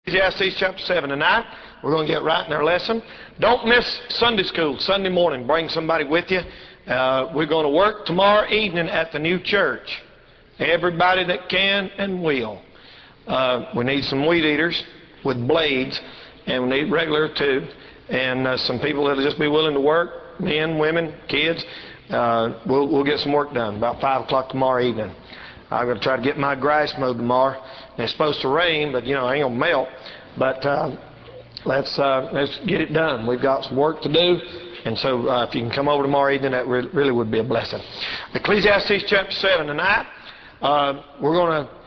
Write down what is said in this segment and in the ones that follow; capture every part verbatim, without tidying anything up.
Ecclesiastes chapter seven tonight. We're going to get right in our lesson. Don't miss Sunday school, Sunday morning. Bring somebody with you. Uh, we're going to work tomorrow evening at the new church. Everybody that can and will. Uh, we need some weed eaters with blades, and we need regular too. And uh, some people that'll just be willing to work, men, women, kids. Uh, we'll, we'll get some work done about five o'clock tomorrow evening. I'm going to try to get my grass mowed tomorrow. And it's supposed to rain, but you know, it ain't going to melt. But uh, let's uh, let's get it done. We've got some work to do. And so uh, if you can come over tomorrow evening, that re really would be a blessing. Ecclesiastes chapter seven tonight. Uh, we're going to...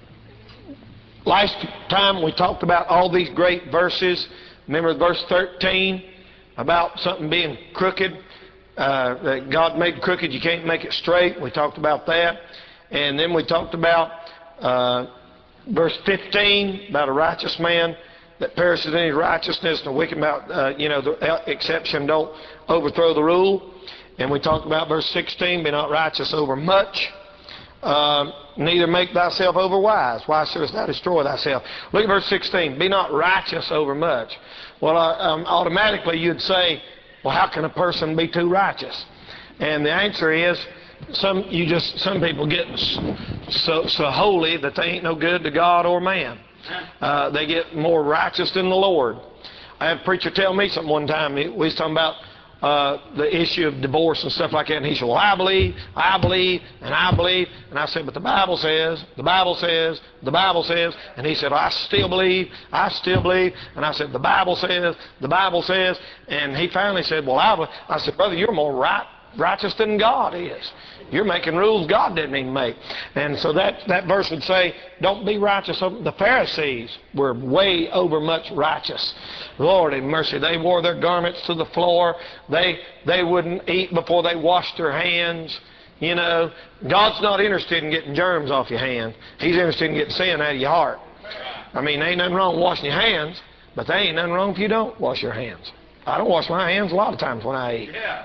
Last time we talked about all these great verses. Remember verse thirteen about something being crooked. Uh, that God made crooked, you can't make it straight. We talked about that. And then we talked about uh, verse fifteen, about a righteous man that perishes in his righteousness, and the wicked about, uh, you know, the exception don't overthrow the rule. And we talked about verse sixteen, be not righteous over much, uh, neither make thyself over wise. Why shouldest thou destroy thyself? Look at verse sixteen, be not righteous over much. Well, uh, um, automatically you'd say, well, how can a person be too righteous? And the answer is, Some you just some people get so so holy that they ain't no good to God or man. Uh, they get more righteous than the Lord. I had a preacher tell me something one time. We was talking about uh, the issue of divorce and stuff like that, and he said, "Well, I believe, I believe, and I believe." And I said, "But the Bible says, the Bible says, the Bible says." And he said, "I still believe, I still believe." And I said, "The Bible says, the Bible says." And he finally said, "Well, I believe." I said, "Brother, you're more right." righteous than God is. You're making rules God didn't even make. And so that, that verse would say, don't be righteous. The Pharisees were way over much righteous. Lord have mercy. They wore their garments to the floor. They, they wouldn't eat before they washed their hands. You know, God's not interested in getting germs off your hands. He's interested in getting sin out of your heart. I mean, there ain't nothing wrong with washing your hands, but there ain't nothing wrong if you don't wash your hands. I don't wash my hands a lot of times when I eat. Yeah.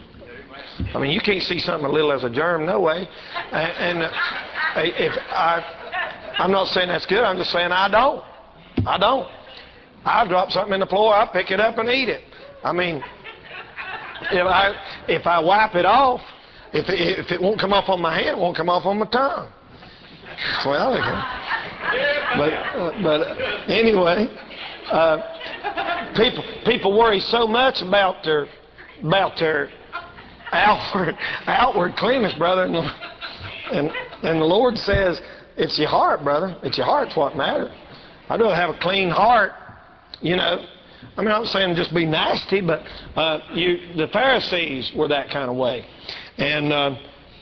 I mean, you can't see something as little as a germ, no way. And, and uh, if I, I'm not saying that's good. I'm just saying I don't. I don't. I drop something in the floor, I pick it up and eat it. I mean, if I if I wipe it off, if it, if it won't come off on my hand, it won't come off on my tongue. That's the way I look at it. But uh, but uh, anyway, uh, people people worry so much about their about their outward outward cleanness, brother, and, and and the Lord says it's your heart, brother. It's your heart's what matters. I'd rather have a clean heart, you know. I mean, I'm not saying just be nasty, but uh, you the Pharisees were that kind of way. And uh,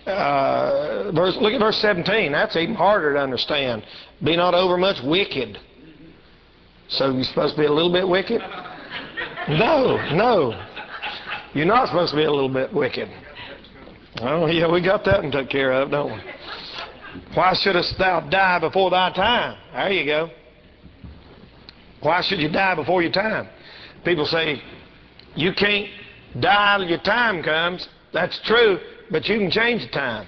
uh, verse, look at verse seventeen. That's even harder to understand. Be not overmuch wicked. So you're supposed to be a little bit wicked? No, no. You're not supposed to be a little bit wicked. Oh, yeah, we got that and took care of, don't we? Why shouldest thou die before thy time? There you go. Why should you die before your time? People say, you can't die till your time comes. That's true, but you can change the time.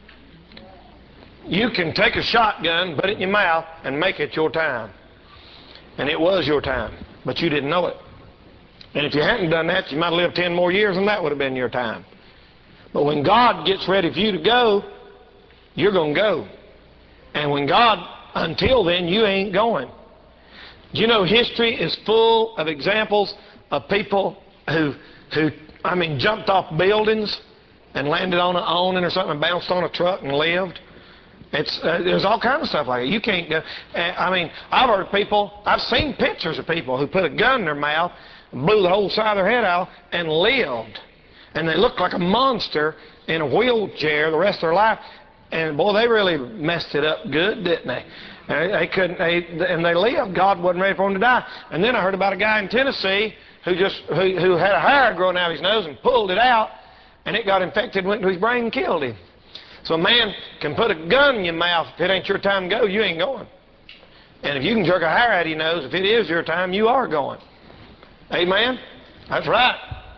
You can take a shotgun, put it in your mouth, and make it your time. And it was your time, but you didn't know it. And if you hadn't done that, you might have lived ten more years and that would have been your time. But when God gets ready for you to go, you're going to go. And when God, until then, you ain't going. Do you know history is full of examples of people who, who I mean, jumped off buildings and landed on an awning or something and bounced on a truck and lived? It's, uh, there's all kinds of stuff like that. You can't go. Uh, I mean, I've heard of people, I've seen pictures of people who put a gun in their mouth, blew the whole side of their head out, and lived. And they looked like a monster in a wheelchair the rest of their life. And boy, they really messed it up good, didn't they? And they couldn't. They, and they lived. God wasn't ready for them to die. And then I heard about a guy in Tennessee who just who, who had a hair growing out of his nose and pulled it out, and it got infected, went into his brain, and killed him. So a man can put a gun in your mouth. If it ain't your time to go, you ain't going. And if you can jerk a hair out of your nose, if it is your time, you are going. Amen? That's right.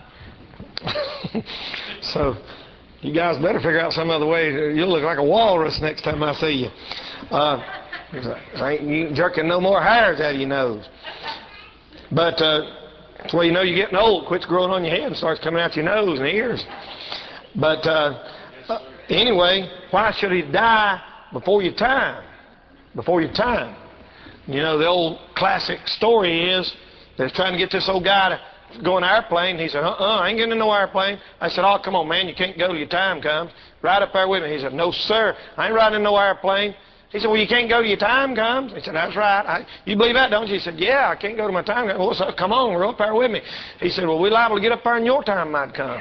So you guys better figure out some other way. You'll look like a walrus next time I see you. Uh, He's like, ain't you jerking no more hairs out of your nose. But uh, that's where you know you're getting old. It quits growing on your head and starts coming out your nose and ears. But uh, uh, anyway, why should he die before your time? Before your time. You know, the old classic story is they're trying to get this old guy to go in an airplane. He said, uh-uh, I ain't getting in no airplane. I said, oh, come on, man, you can't go till your time comes. Ride up there with me. He said, no, sir, I ain't riding in no airplane. He said, well, you can't go till your time comes. He said, that's right. I, you believe that, don't you? He said, yeah, I can't go till my time comes. Well, so, come on, we're up there with me. He said, well, we're liable to get up there and your time might come.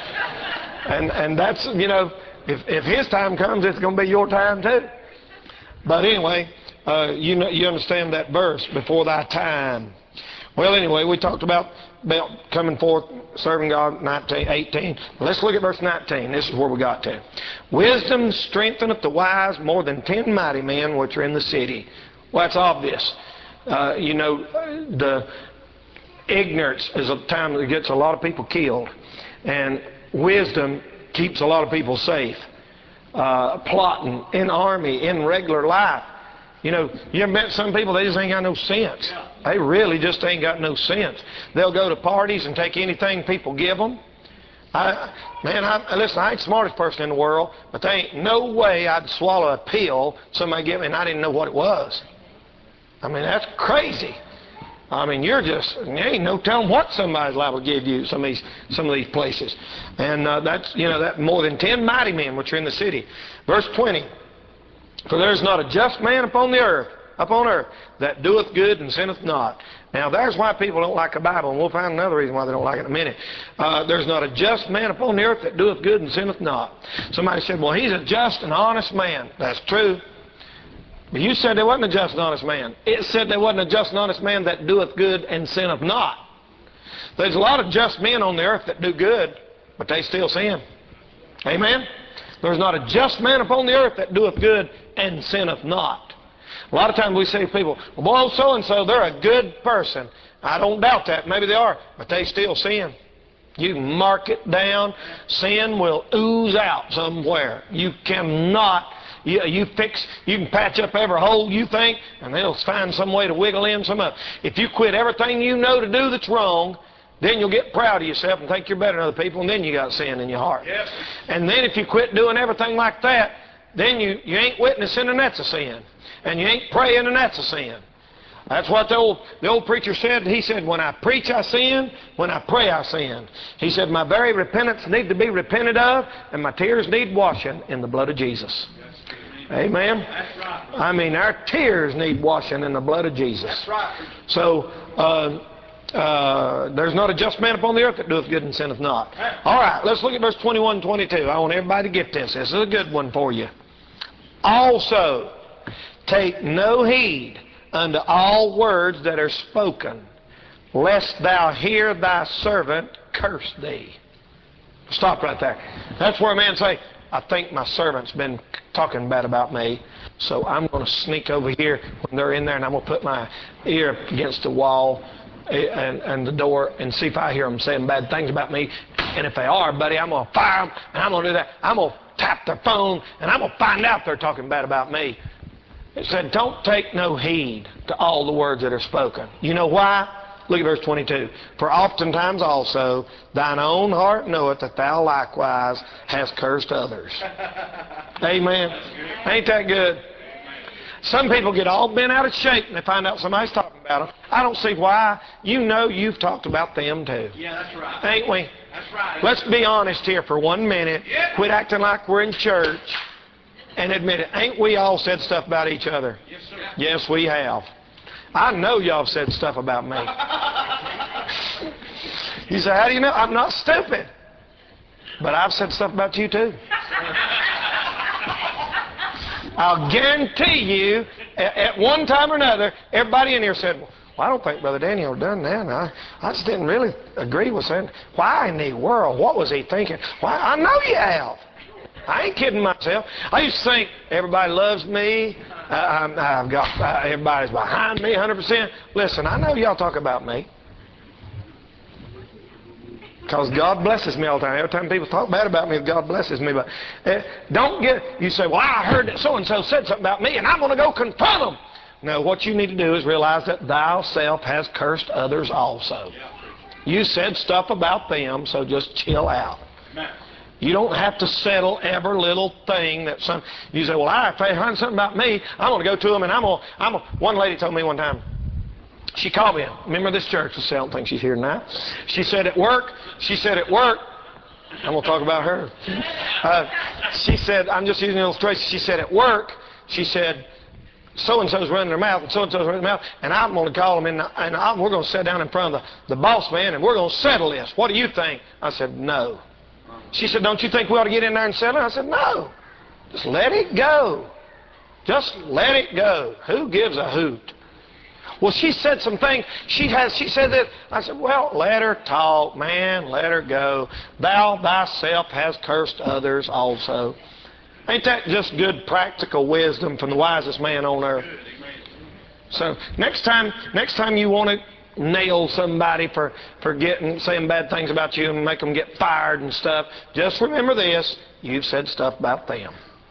And and that's, you know, if, if his time comes, it's going to be your time too. But anyway, uh, you know, you understand that verse, before thy time. Well, anyway, we talked about, about coming forth, serving God, nineteen, eighteen. Let's look at verse nineteen. This is where we got to. Wisdom strengtheneth the wise more than ten mighty men which are in the city. Well, that's obvious. Uh, you know, the ignorance is a time that gets a lot of people killed. And wisdom keeps a lot of people safe. Uh, plotting in army, in regular life. You know, you ever met some people, they just ain't got no sense. They really just ain't got no sense. They'll go to parties and take anything people give them. I, man, I, listen, I ain't the smartest person in the world, but there ain't no way I'd swallow a pill somebody gave me and I didn't know what it was. I mean, that's crazy. I mean, you're just, there ain't no telling what somebody's liable to give you, some of these, some of these places. And uh, that's, you know, that more than ten mighty men which are in the city. Verse twenty, for there is not a just man upon the earth, upon earth, that doeth good and sinneth not. Now, there's why people don't like the Bible, and we'll find another reason why they don't like it in a minute. Uh, there's not a just man upon the earth that doeth good and sinneth not. Somebody said, well, he's a just and honest man. That's true. But you said there wasn't a just and honest man. It said there wasn't a just and honest man that doeth good and sinneth not. There's a lot of just men on the earth that do good, but they still sin. Amen? There's not a just man upon the earth that doeth good and sinneth not. A lot of times we say to people, well, boy, so-and-so, they're a good person. I don't doubt that. Maybe they are, but they still sin. You can mark it down. Sin will ooze out somewhere. You cannot, you, you fix, you can patch up every hole you think, and they'll find some way to wiggle in some of it. If you quit everything you know to do that's wrong, then you'll get proud of yourself and think you're better than other people, and then you got sin in your heart. Yes. And then if you quit doing everything like that, then you, you ain't witnessing, and that's a sin. And you ain't praying, and that's a sin. That's what the old, the old preacher said. He said, when I preach, I sin. When I pray, I sin. He said, my very repentance need to be repented of, and my tears need washing in the blood of Jesus. Amen? That's right. I mean, our tears need washing in the blood of Jesus. That's right. So, uh, uh, there's not a just man upon the earth that doeth good and sinneth not. All right, let's look at verse twenty-one and twenty-two. I want everybody to get this. This is a good one for you. Also, take no heed unto all words that are spoken, lest thou hear thy servant curse thee. Stop right there. That's where a man say, I think my servant's been talking bad about me, so I'm going to sneak over here when they're in there, and I'm going to put my ear against the wall and, and the door and see if I hear them saying bad things about me. And if they are, buddy, I'm going to fire them, and I'm going to do that. I'm going to tap their phone, and I'm going to find out they're talking bad about me. It said, don't take no heed to all the words that are spoken. You know why? Look at verse twenty-two. For oftentimes also thine own heart knoweth that thou likewise hast cursed others. Amen. Ain't that good? Some people get all bent out of shape and they find out somebody's talking about them. I don't see why. You know you've talked about them too. Yeah, that's right. Ain't we? That's right. Let's be honest here for one minute. Yep. Quit acting like we're in church. And admit it, ain't we all said stuff about each other? Yes, sir. Yes, we have. I know y'all have said stuff about me. You say, how do you know? I'm not stupid. But I've said stuff about you too. I'll guarantee you, at one time or another, everybody in here said, well, I don't think Brother Daniel done that. I, I just didn't really agree with saying, why in the world? What was he thinking? Why? I know you have. I ain't kidding myself. I used to think everybody loves me. Uh, I'm, I've got uh, everybody's behind me one hundred percent. Listen, I know y'all talk about me. Because God blesses me all the time. Every time people talk bad about me, God blesses me. But uh, don't get, you say, well, I heard that so-and-so said something about me, and I'm going to go confront them. No, what you need to do is realize that thou self has cursed others also. You said stuff about them, so just chill out. You don't have to settle every little thing that some, you say, well, I, if they heard something about me, I'm going to go to them, and I'm going to, I'm gonna, one lady told me one time, she called me in. Remember this church? I don't think she's here now. She said at work, she said at work, I'm going to talk about her. Uh, she said, I'm just using an illustration. She said at work, she said, so-and-so's running their mouth, and so-and-so's running their mouth, and I'm going to call them, in, and I'm, we're going to sit down in front of the, the boss man, and we're going to settle this. What do you think? I said, no. She said, don't you think we ought to get in there and settle it? I said, no. Just let it go. Just let it go. Who gives a hoot? Well, she said some things. She has. She said that. I said, well, let her talk, man. Let her go. Thou thyself has cursed others also. Ain't that just good practical wisdom from the wisest man on earth? So next time, next time you want to nail somebody for, for getting, saying bad things about you and make them get fired and stuff, just remember this. You've said stuff about them.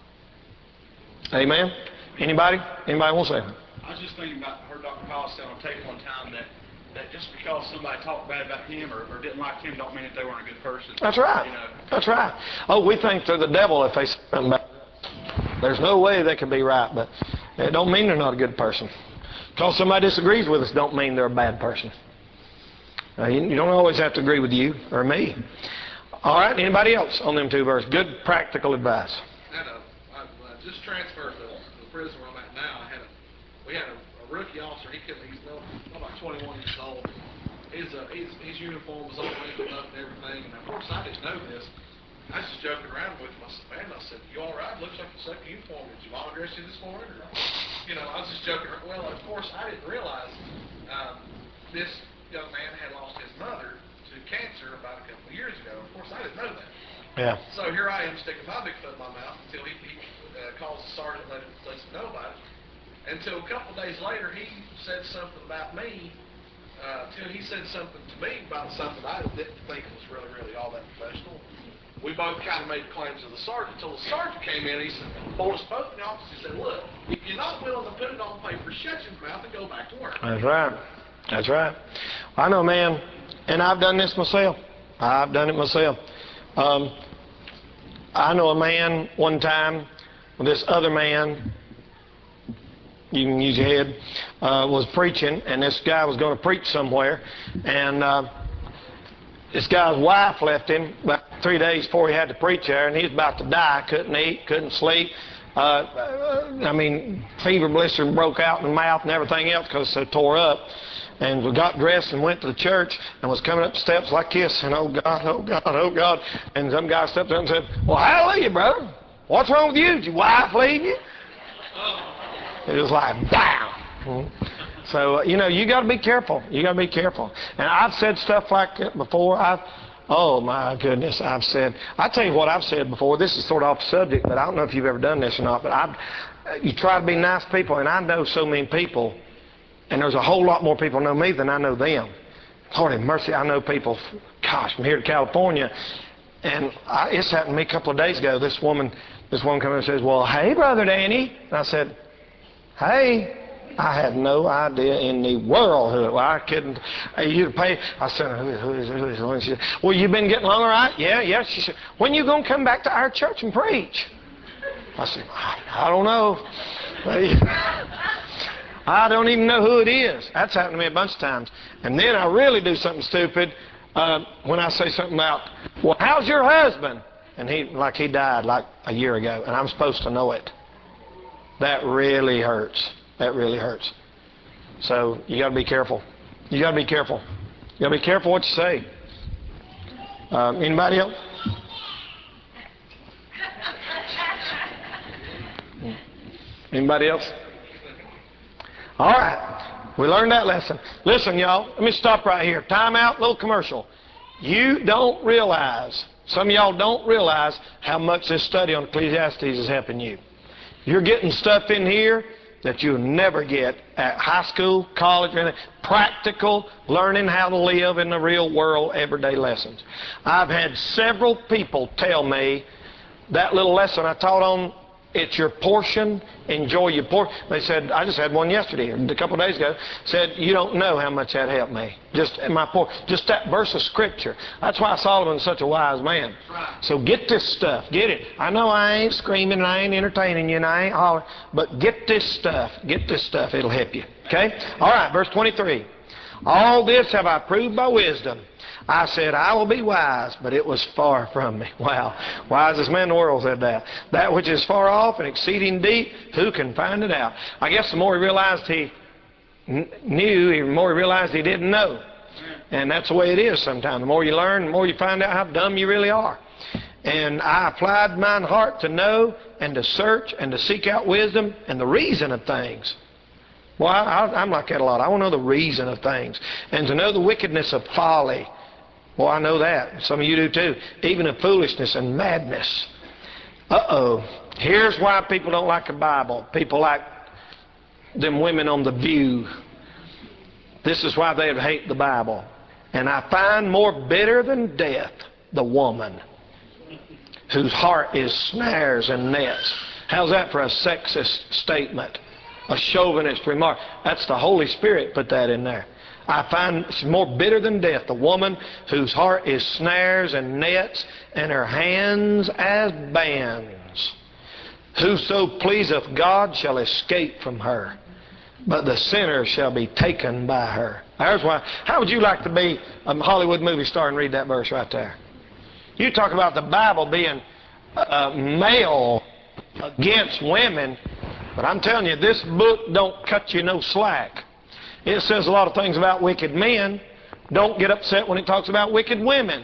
Amen? Anybody? Anybody want to say anything? I was just thinking about, I heard Doctor Powell say on tape one time that, that just because somebody talked bad about him or, or didn't like him don't mean that they weren't a good person. That's right. You know? That's right. Oh, we think they're the devil if they say something about us. There's no way they can be right, but it don't mean they're not a good person. Because somebody disagrees with us don't mean they're a bad person. Uh, you, you don't always have to agree with you or me. All right, anybody else on them two verses? Good practical advice. I had a, I, I just transferred to the prison where I'm at now. I had a, we had a, a rookie officer. He couldn't, he's no, about twenty-one years old. His, uh, his, his uniform was all wrinkled up and everything. And of course, I didn't know this. I was just joking around with my man. I said, "You all right? Looks like you suck your uniform. Did your mom dress you this morning?" Or, you know, I was just joking around. Well, of course, I didn't realize um, this young man had lost his mother to cancer about a couple of years ago. Of course, I didn't know that. Yeah. So here I am sticking my big foot in my mouth until he, he uh, calls the sergeant and let him, lets him know about it. Until a couple of days later, he said something about me. Uh, until he said something to me about something I didn't think was really, really all that professional. We both kind of made claims to the sergeant until the sergeant came in. He said, pulled us both in the office. He said, "Look, if you're not willing to put it on paper, shut your mouth and go back to work." That's right. That's right. I know, man, and I've done this myself. I've done it myself. Um, I know a man one time, this other man, you can use your head, uh, was preaching, and this guy was going to preach somewhere, and uh, this guy's wife left him about three days before he had to preach there, and he was about to die. Couldn't eat, couldn't sleep. Uh, I mean, fever blister broke out in the mouth and everything else because it so tore up. And we got dressed and went to the church and was coming up the steps like this, and oh God, oh God, oh God. And some guy stepped up and said, "Well, hallelujah, brother. What's wrong with you? Did your wife leave you?" It was like, bam. So, uh, you know, you got to be careful. You got to be careful. And I've said stuff like that before. I've, oh, my goodness, I've said, I tell you what I've said before. This is sort of off subject, but I don't know if you've ever done this or not. But I've, you try to be nice people, and I know so many people, and there's a whole lot more people know me than I know them. Lord have mercy, I know people, gosh, from here to California. And I, it's happened to me a couple of days ago. This woman, this woman comes in and says, "Well, hey, Brother Danny." And I said, "Hey." I had no idea in the world who it was. I couldn't. You pay. I said, "Who is, who is, who is, who is?" She said, "Well, you been getting along all right?" "Yeah, yeah." She said, "When you going to come back to our church and preach?" I said, I, I don't know. I don't even know who it is. That's happened to me a bunch of times. And then I really do something stupid uh, when I say something about, "Well, how's your husband?" And he, like he died like a year ago, and I'm supposed to know it. That really hurts. That really hurts. So you got to be careful. You got to be careful. You got to be careful what you say. Um, anybody else? Anybody else? All right. We learned that lesson. Listen, y'all. Let me stop right here. Time out. Little commercial. You don't realize, some of y'all don't realize how much this study on Ecclesiastes is helping you. You're getting stuff in here that you'll never get at high school, college, or anything. Practical, learning how to live in the real world, everyday lessons. I've had several people tell me that little lesson I taught on, it's your portion, enjoy your portion. They said, I just had one yesterday, a couple of days ago, said, you don't know how much that helped me. Just my por- just that verse of Scripture. That's why Solomon's such a wise man. So get this stuff, get it. I know I ain't screaming and I ain't entertaining you and I ain't hollering, but get this stuff, get this stuff, it'll help you. Okay? All right, verse twenty-three. All this have I proved by wisdom. I said, I will be wise, but it was far from me. Wow. Wisest man in the world said that. That which is far off and exceeding deep, who can find it out? I guess the more he realized he n- knew, the more he realized he didn't know. And that's the way it is sometimes. The more you learn, the more you find out how dumb you really are. And I applied mine heart to know and to search and to seek out wisdom and the reason of things. Well, I, I, I'm like that a lot. I want to know the reason of things. And to know the wickedness of folly. Well, I know that. Some of you do too. Even of foolishness and madness. Uh-oh. Here's why people don't like the Bible. People like them women on The View. This is why they hate the Bible. And I find more bitter than death the woman whose heart is snares and nets. How's that for a sexist statement? A chauvinist remark. That's the Holy Spirit put that in there. I find she's more bitter than death, the woman whose heart is snares and nets, and her hands as bands. Whoso pleaseth God shall escape from her, but the sinner shall be taken by her. There's why. How would you like to be a Hollywood movie star and read that verse right there? You talk about the Bible being uh, male against women, but I'm telling you, this book don't cut you no slack. It says a lot of things about wicked men. Don't get upset when it talks about wicked women.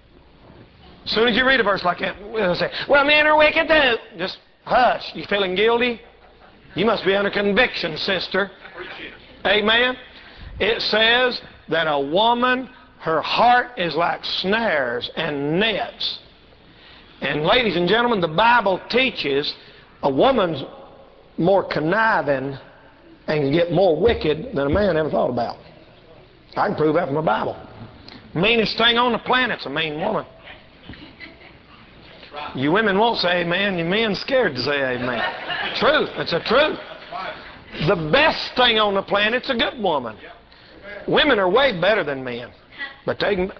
As soon as you read a verse like that, we'll say, well, men are wicked too. Just hush. You feeling guilty? You must be under conviction, sister. Amen? It says that a woman, her heart is like snares and nets. And ladies and gentlemen, the Bible teaches a woman's more conniving and can get more wicked than a man ever thought about. I can prove that from the Bible. Meanest thing on the planet's a mean woman. You women won't say amen. You men scared to say amen. Truth. It's a truth. The best thing on the planet's a good woman. Women are way better than men. But they can...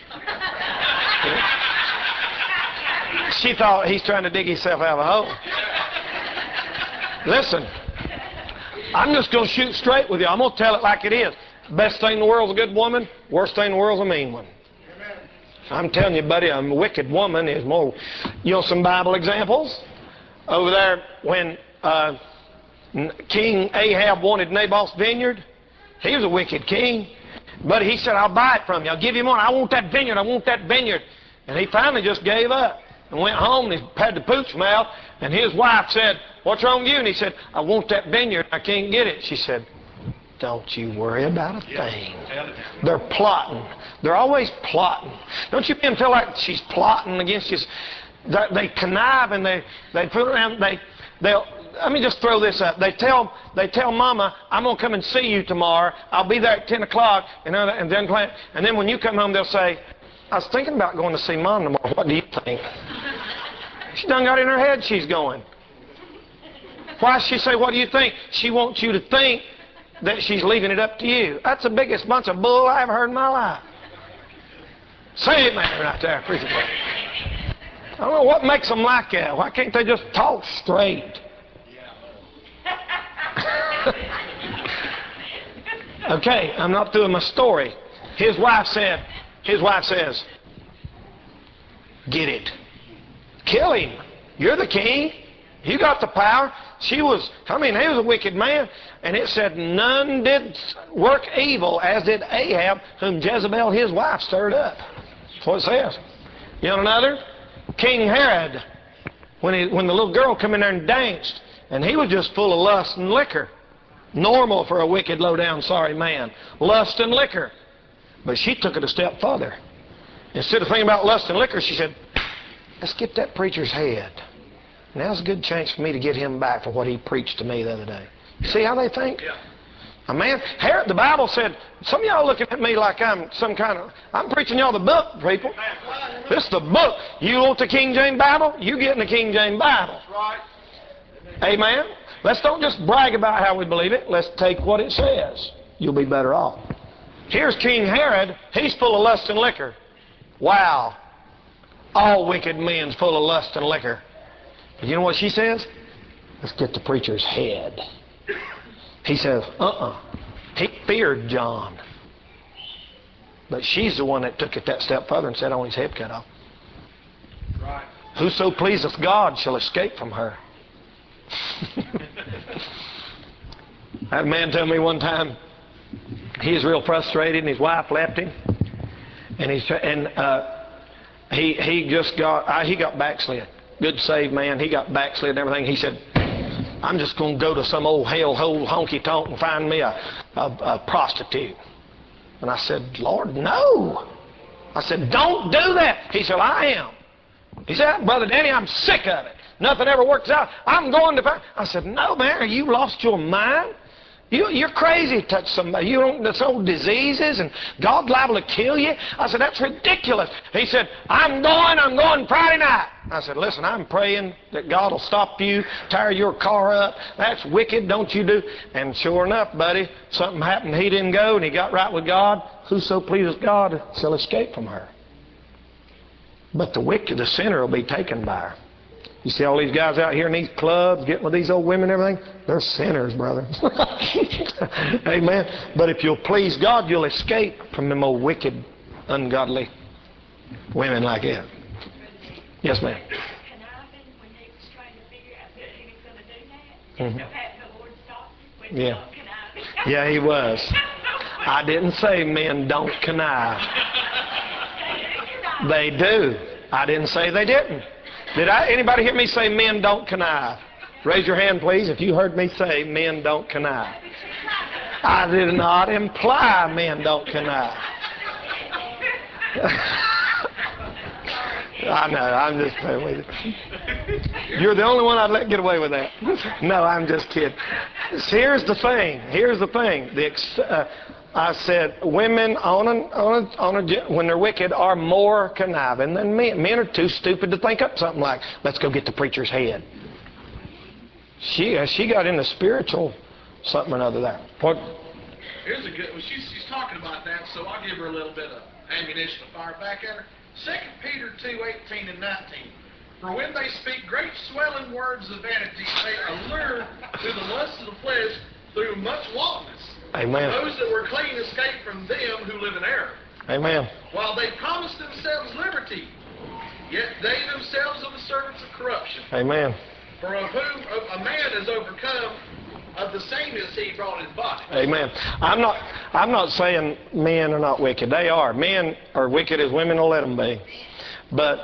She thought he's trying to dig himself out of a hole. Listen. I'm just going to shoot straight with you. I'm going to tell it like it is. Best thing in the world's a good woman. Worst thing in the world's a mean one. I'm telling you, buddy, a wicked woman is more... You know some Bible examples? Over there, when uh, King Ahab wanted Naboth's vineyard, he was a wicked king. But he said, I'll buy it from you. I'll give you money. I want that vineyard. I want that vineyard. And he finally just gave up and went home and he had the pooch mouth. And his wife said, what's wrong with you? And he said, I want that vineyard. I can't get it. She said, don't you worry about a thing. They're plotting. They're always plotting. Don't you men feel like she's plotting against you? They, they connive and they, they put around, they, they'll, let me just throw this up. They tell, they tell Mama, I'm going to come and see you tomorrow. I'll be there at ten o'clock. And, and, then, and then when you come home, they'll say, I was thinking about going to see Mom tomorrow. What do you think? She done got in her head she's going. Why does she say, what do you think? She wants you to think that she's leaving it up to you. That's the biggest bunch of bull I ever heard in my life. Say amen right there. Appreciate it. I don't know what makes them like that. Why can't they just talk straight? Okay, I'm not through with my story. His wife said, his wife says, get it. Kill him. You're the king. You got the power. She was, I mean, he was a wicked man. And it said, none did work evil as did Ahab, whom Jezebel, his wife, stirred up. That's what it says. You know another? King Herod, when, he, when the little girl come in there and danced, and he was just full of lust and liquor. Normal for a wicked, low-down, sorry man. Lust and liquor. But she took it a step further. Instead of thinking about lust and liquor, she said, let's get that preacher's head. Now's a good chance for me to get him back for what he preached to me the other day. You see how they think? Yeah. A man, Herod, the Bible said, some of y'all looking at me like I'm some kind of, I'm preaching y'all the book, people. This is the book. You want the King James Bible? You get in the King James Bible. Right. Amen? Let's don't just brag about how we believe it. Let's take what it says. You'll be better off. Here's King Herod. He's full of lust and liquor. Wow. All wicked men's full of lust and liquor. But you know what she says? Let's get the preacher's head. He says, uh-uh. He feared John. But she's the one that took it that step further and said, I want his head cut off. Right. Whoso pleaseth God shall escape from her. I had a man tell me one time, he was real frustrated and his wife left him. And, he's, and uh, he, he just got, uh, he got backslid. Good saved man. He got backslid and everything. He said, I'm just going to go to some old hell-hole honky-tonk and find me a, a, a prostitute. And I said, Lord, no. I said, don't do that. He said, I am. He said, Brother Danny, I'm sick of it. Nothing ever works out. I'm going to find... I said, no, man, are you lost your mind? You, you're crazy to touch somebody. You don't, there's old diseases and God's liable to kill you. I said, that's ridiculous. He said, I'm going, I'm going Friday night. I said, listen, I'm praying that God will stop you, tear your car up. That's wicked, don't you do? And sure enough, buddy, something happened. He didn't go and he got right with God. Whoso pleases God shall escape from her. But the wicked, the sinner, will be taken by her. You see all these guys out here in these clubs getting with these old women and everything? They're sinners, brother. Amen. But if you'll please God, you'll escape from them old wicked, ungodly women like that. Yes, ma'am. Conniving when he was trying to figure out that he was going to do that. Mhm. So having the Lord stop him when Yeah. he was conniving. Yeah, he was. I didn't say men don't connive. They do. I didn't say they didn't. Did I? Anybody hear me say men don't connive? Raise your hand, please, if you heard me say men don't connive. I did not imply men don't connive. I know, I'm just playing with you. You're the only one I'd let get away with that. No, I'm just kidding. Here's the thing. Here's the thing. The ex- uh, I said women on a, on a, on a, when they're wicked are more conniving than men. Men are too stupid to think up something like, let's go get the preacher's head. She uh, she got into spiritual something or another there. What? Here's a good, well, she's, she's talking about that, so I'll give her a little bit of ammunition to fire back at her. Second Peter two, eighteen and nineteen. For when they speak great swelling words of vanity, they are lured through the lust of the flesh through much wantonness. Amen. Those that were clean escape from them who live in error. Amen. While they promise themselves liberty, yet they themselves are the servants of corruption. Amen. For of whom a man is overcome, of the same is he brought in body. Amen. I'm not I'm not saying men are not wicked. They are. Men are wicked as women will let them be. But,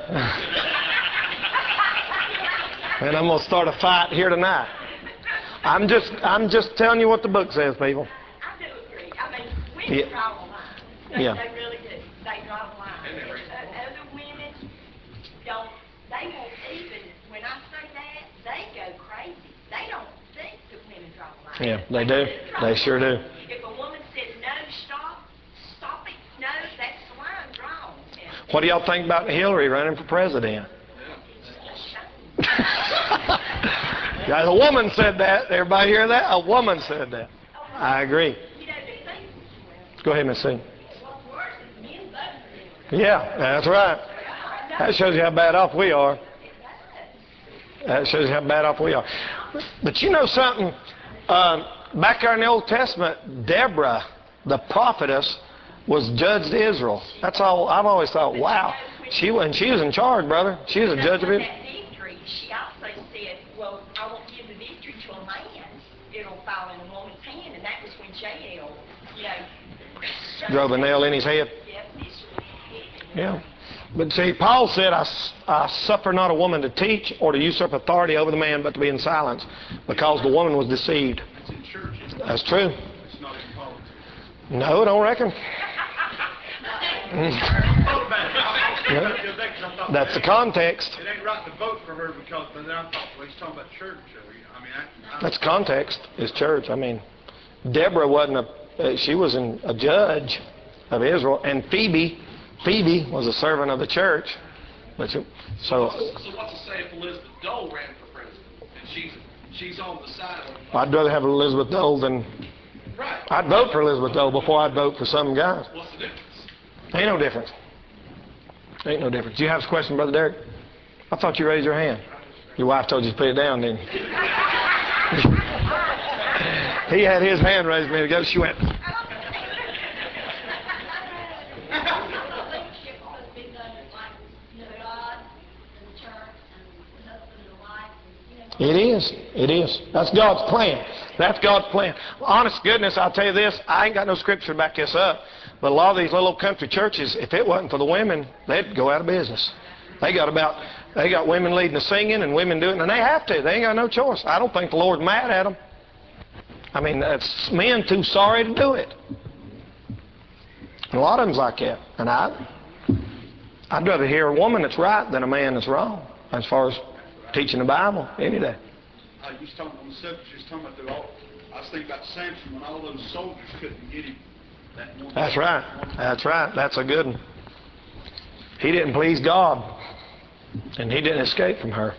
and I'm going to start a fight here tonight. I'm just I'm just telling you what the book says, people. I do agree. I mean, women Yeah. draw a line. They, Yeah. they really do. They draw a line. Uh, other women don't, they won't even, when I say that, they go crazy. They don't think that women draw a line. Yeah, they do. draw They a sure line. do. If a woman said, no, stop, stop it, no, that's the line drawn. And What do y'all think about Hillary running for president? it's a shame. Yeah, a woman said that. Everybody hear that? A woman said that. I agree. You know, the thing, well, Go ahead, Miss C. what's worse is men vote for them. Yeah, that's right. That shows you how bad off we are. That shows you how bad off we are. But you know something? Uh, back there in the Old Testament, Deborah, the prophetess, was judge to Israel. That's all. I've always thought, wow. She was, she was in charge, brother. She was a judge of With Israel. that victory, she also said, well, I won't give the victory to a man. It'll fall in a woman's hand. And that was when Jael, you know, Drove a nail in his head. Yep, this was- Yeah. But see, Paul said, I, I suffer not a woman to teach or to usurp authority over the man, but to be in silence, because the woman was deceived. It's in church. That's true. It's not in politics. No, I don't reckon. thinking about it the other day 'cause I thought, That's the it ain't- context. It ain't right to vote for her because, but then I thought, well, he's talking about church. Or, I mean, I, I, That's context, is church. I mean, Deborah wasn't a, uh, she was an, a judge of Israel, and Phoebe, Phoebe was a servant of the church. But she, so, So what's to say if Elizabeth Dole ran for president, and she's, she's on the side of... I'd rather have Elizabeth Dole than, Right. I'd vote for Elizabeth Dole before I'd vote for some guys. What's the difference? Ain't no difference. Ain't no difference. You have a question, Brother Derek? I thought you raised your hand. Your wife told you to put it down, didn't you? He had his hand raised a minute ago. She went, Leadership must be done like, you know, God and the church and the husband and the wife, and, you know. it is. It is. That's God's plan. That's God's plan. Honest goodness, I'll tell you this. I ain't got no scripture to back this up. But a lot of these little country churches, if it wasn't for the women, they'd go out of business. They got about, they got women leading the singing and women doing it, and they have to. They ain't got no choice. I don't think the Lord's mad at them. I mean, that's men too sorry to do it. And a lot of them's like that. And I, I'd rather hear a woman that's right than a man that's wrong, as far as teaching the Bible any day. Uh, you was talking on the subject, you was talking about the all, I was thinking about Samson when all those soldiers couldn't get him. That one That's right. That's right. That's a good one. He didn't please God, and he didn't escape from her.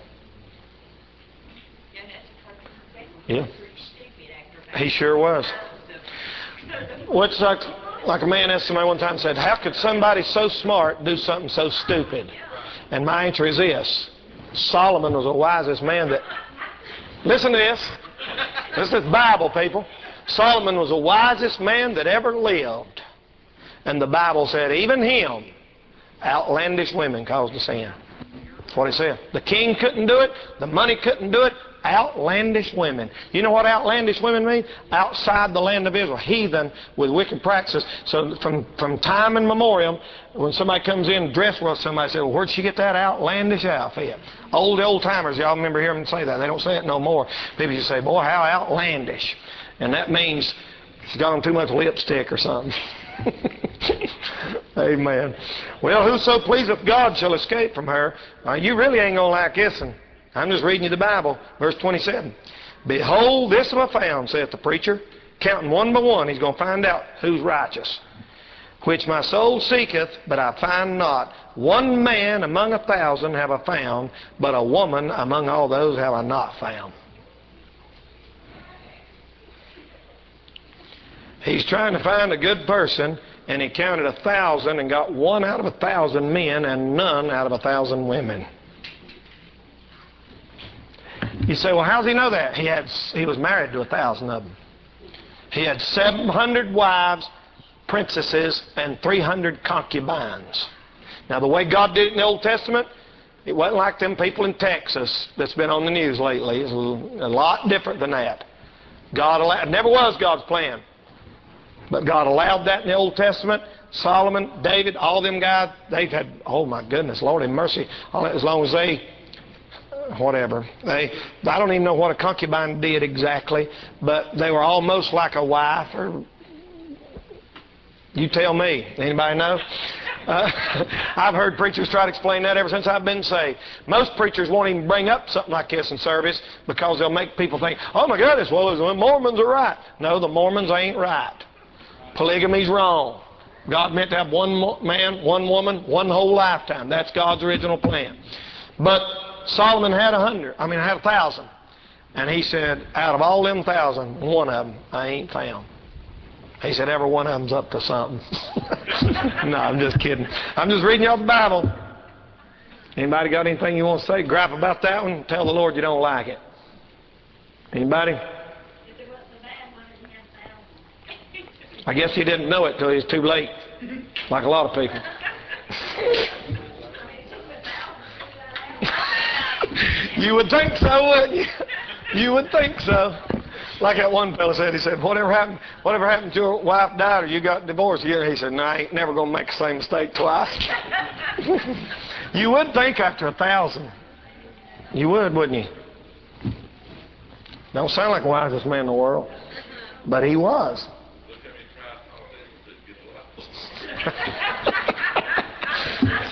And that's because Yeah. pretty stupid after that. He sure was. What's like, like a man asked somebody one time, said, how could somebody so smart do something so stupid? And my answer is this. Solomon was the wisest man that... Listen to this. This is Bible, people. Solomon was the wisest man that ever lived. And the Bible said, even him, outlandish women caused the sin. That's what it said. The king couldn't do it. The money couldn't do it. Outlandish women. You know what outlandish women mean? Outside the land of Israel. Heathen with wicked practices. So from, from time immemorial, when somebody comes in dressed well, somebody says, well, where'd she get that outlandish outfit? Old old timers, y'all remember hearing them say that. They don't say it no more. People just say, boy, how outlandish. And that means she's got on too much lipstick or something. Amen. Well, whoso pleaseth God shall escape from her. Uh, you really ain't going to like this one. I'm just reading you the Bible. Verse twenty-seven. Behold, this have I found, saith the preacher. Counting one by one, he's going to find out who's righteous. Which my soul seeketh, but I find not. One man among a thousand have I found, but a woman among all those have I not found. He's trying to find a good person, and he counted a thousand and got one out of a thousand men and none out of a thousand women. You say, well, how does he know that? He had, he was married to a thousand of them. He had seven hundred wives, princesses, and three hundred concubines. Now, the way God did it in the Old Testament, it wasn't like them people in Texas that's been on the news lately. It's a lot different than that. God allowed, it never was God's plan. But God allowed that in the Old Testament. Solomon, David, all them guys, they've had, oh my goodness, Lord have mercy, all that, as long as they, whatever. They, I don't even know what a concubine did exactly, but they were almost like a wife, or you tell me. Anybody know? Uh, I've heard preachers try to explain that ever since I've been saved. Most preachers won't even bring up something like this in service because they'll make people think, oh my goodness, well, the Mormons are right. No, the Mormons ain't right. Polygamy's wrong. God meant to have one man, one woman, one whole lifetime. That's God's original plan. But Solomon had a hundred, I mean, had a thousand. And he said, out of all them thousand, one of them I ain't found. He said, every one of them's up to something. No, I'm just kidding. I'm just reading you off the Bible. Anybody got anything you want to say? Gripe about that one? Tell the Lord you don't like it. Anybody? I guess he didn't know it till he was too late, like a lot of people. You would think so, wouldn't you? You would think so. Like that one fellow said, he said, whatever happened, whatever happened to your wife died or you got divorced here? He said, no, I ain't never going to make the same mistake twice. You would think after a thousand. You would, wouldn't you? Don't sound like the wisest man in the world, but he was.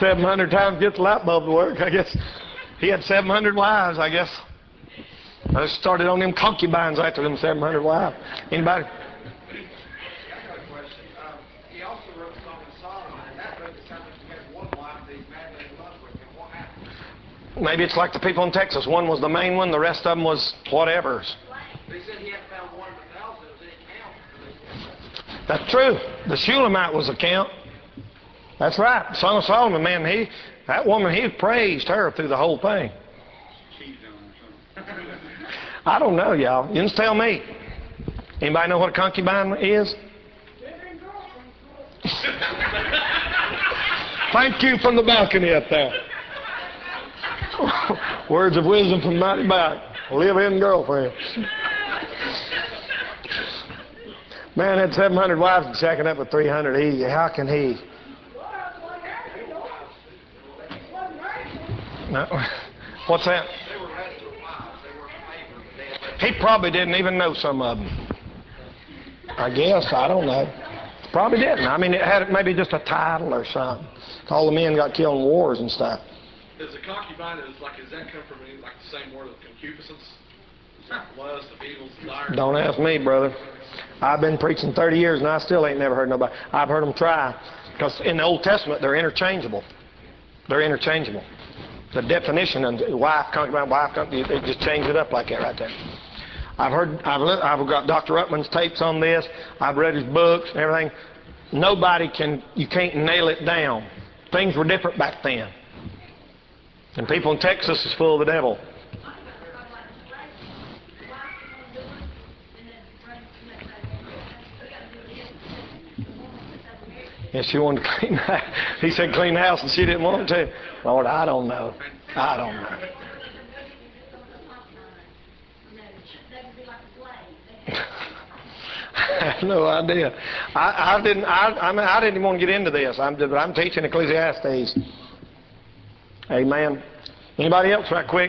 seven hundred times to get the light bulb to work. I guess he had seven hundred wives, I guess. I started on them concubines after them seven hundred wives. Anybody? I got a question. Um, he also wrote the Song of Solomon, and that book it sounds like he had one wife that he's madly in love with, and what happened? Maybe it's like the people in Texas. One was the main one, the rest of them was whatever's. They said he had found one of a thousand that didn't count. That's true. The Shulamite was a count. That's right. The Song of Solomon, man, he, that woman, he praised her through the whole thing. I don't know, y'all. You just tell me. Anybody know what a concubine is? Thank you from the balcony up there. Words of wisdom from mighty back. Live-in girlfriend. Man had seven hundred wives and shacking up with three hundred. He, how can he? No. What's that? He probably didn't even know some of them. I guess. I don't know. Probably didn't. I mean, it had maybe just a title or something. All the men got killed in wars and stuff. Does a concubine, is like, does that come from any, like the same word of concupiscence? Lust, the evil's desire? Don't ask me, brother. I've been preaching thirty years and I still ain't never heard nobody. I've heard them try. Because in the Old Testament, they're interchangeable. They're interchangeable. The definition of wife, concubine, wife, concubine, they just change it up like that right there. I've heard, I've, I've got Doctor Ruttman's tapes on this. I've read his books and everything. Nobody can, you can't nail it down. Things were different back then. And people in Texas is full of the devil. Yes, she wanted to clean the house. He said clean the house and she didn't want to. Lord, I don't know. I don't know. I have no idea. I, I didn't. I, I mean, I didn't even want to get into this. I'm, but I'm teaching Ecclesiastes. Amen. Anybody else, right quick?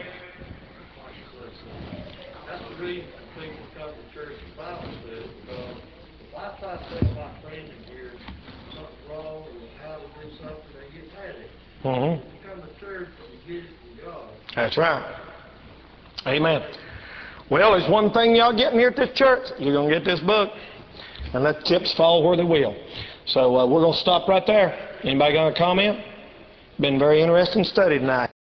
That's the reason people come to church and Bible study, because if I try to say my friend in here something wrong or how to do something, they get mad at it. Mm-hmm. You come to church and you get it from God. That's right. Amen. Well, there's one thing y'all getting here at this church. You're going to get this book. And let the chips fall where they will. So uh, we're going to stop right there. Anybody got a comment? Been very interesting study tonight.